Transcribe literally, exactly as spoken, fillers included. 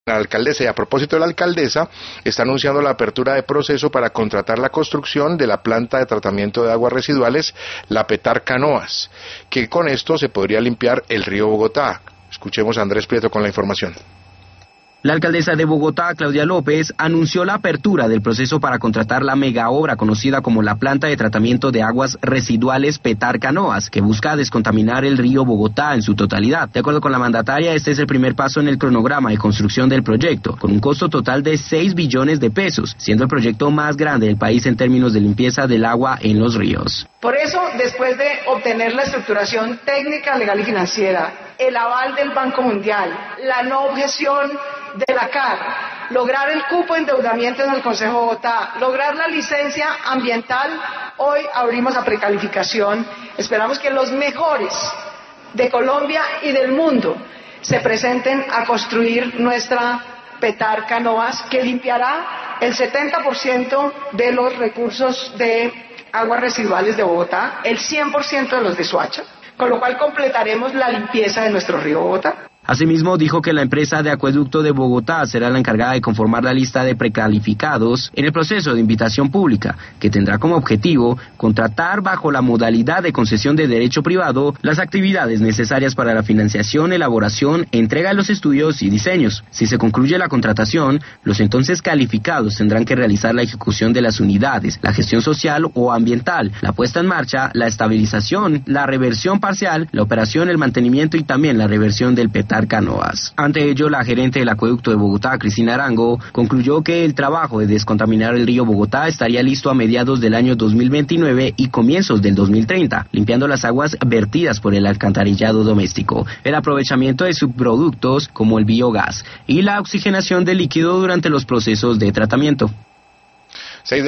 La alcaldesa, y a propósito de la alcaldesa, está anunciando la apertura de proceso para contratar la construcción de la planta de tratamiento de aguas residuales, la Petar Canoas, que con esto se podría limpiar el río Bogotá. Escuchemos a Andrés Prieto con la información. La alcaldesa de Bogotá, Claudia López, anunció la apertura del proceso para contratar la megaobra conocida como la planta de tratamiento de aguas residuales Petar Canoas, que busca descontaminar el río Bogotá en su totalidad. De acuerdo con la mandataria, este es el primer paso en el cronograma de construcción del proyecto, con un costo total de seis billones de pesos, siendo el proyecto más grande del país en términos de limpieza del agua en los ríos. Por eso, después de obtener la estructuración técnica, legal y financiera, el aval del Banco Mundial, la no objeción de la C A R, lograr el cupo de endeudamiento en el Consejo de Bogotá, lograr la licencia ambiental, hoy abrimos a precalificación. Esperamos que los mejores de Colombia y del mundo se presenten a construir nuestra Petar Canoas, que limpiará el setenta por ciento de los recursos de aguas residuales de Bogotá, el cien por ciento de los de Soacha, con lo cual completaremos la limpieza de nuestro río Bogotá. Asimismo, dijo que la empresa de acueducto de Bogotá será la encargada de conformar la lista de precalificados en el proceso de invitación pública, que tendrá como objetivo contratar bajo la modalidad de concesión de derecho privado las actividades necesarias para la financiación, elaboración, entrega de los estudios y diseños. Si se concluye la contratación, los entonces calificados tendrán que realizar la ejecución de las unidades, la gestión social o ambiental, la puesta en marcha, la estabilización, la reversión parcial, la operación, el mantenimiento y también la reversión del Petar Canoas. Ante ello, la gerente del acueducto de Bogotá, Cristina Arango, concluyó que el trabajo de descontaminar el río Bogotá estaría listo a mediados del año dos mil veintinueve y comienzos del dos mil treinta, limpiando las aguas vertidas por el alcantarillado doméstico, el aprovechamiento de subproductos como el biogás y la oxigenación del líquido durante los procesos de tratamiento.